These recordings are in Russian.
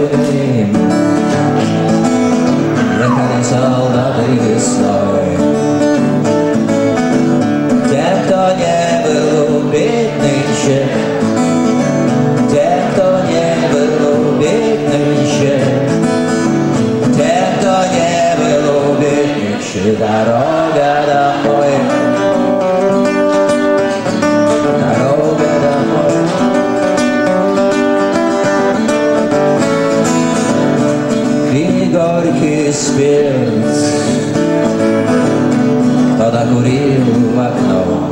время ехали солдаты весной. Те, кто не был убит нынче, те, кто не был убит нынче, те, кто не был убит нынче, дорога домой. Дорога домой. Пили горький спирт, кто-то курил в окно,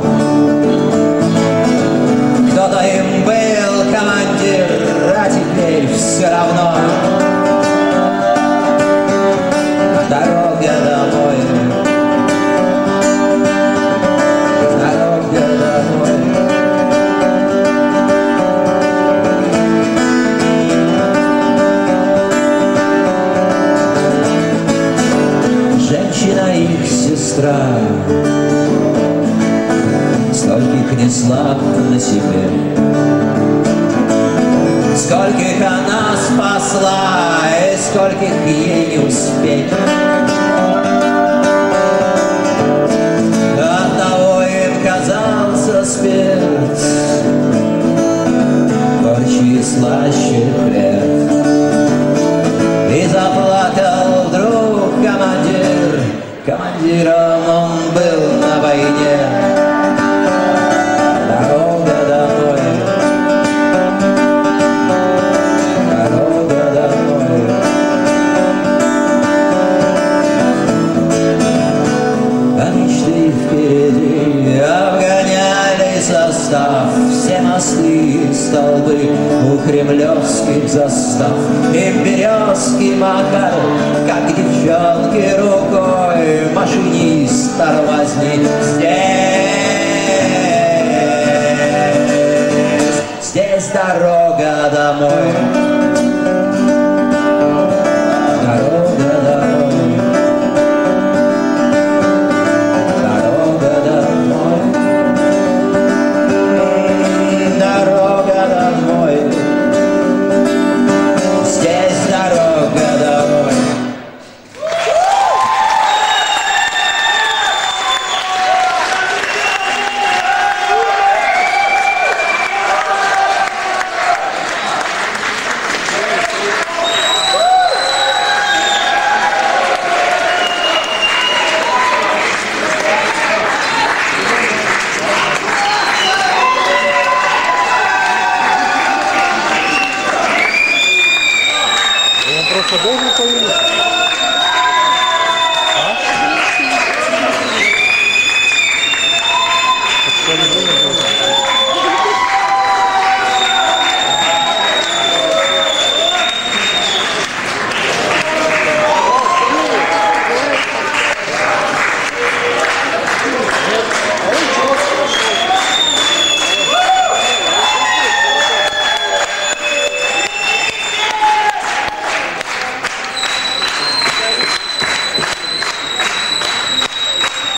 кто-то им был командир, а теперь все равно. Дорога домой, дорога домой. Женщина их сестра, скольких несла на себе, скольких она спасла и скольких ей не успеть. Оттого им казался спирт горче и слаще хлеб. И заплакал вдруг командир, командиром он был на войне. Дорога домой, дорога домой. А мечты впереди обгоняли состав, все мосты и столбы у кремлевских застав. И березки махали, как девчонки, рукой. Машинист тормозни здесь дорога домой. Дорога домой, дорога домой, дорога домой, здесь дорога домой. Он просто должен появиться.